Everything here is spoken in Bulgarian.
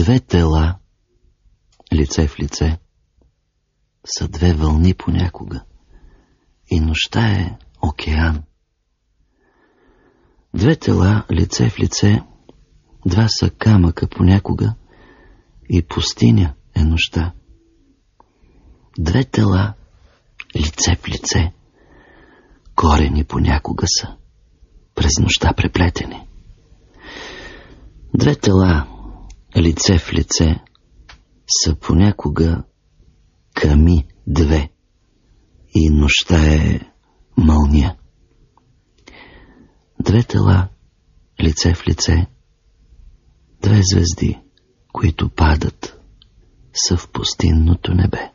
Две тела, лице в лице, са две вълни понякога, и нощта е океан. Две тела, лице в лице, два са камъка понякога, и пустиня е нощта. Две тела, лице в лице, корени понякога са, през нощта преплетени. Две тела, лице в лице, са понякога ками две, и нощта е мълния. Две тела, лице в лице, две звезди, които падат, са в пустинното небе.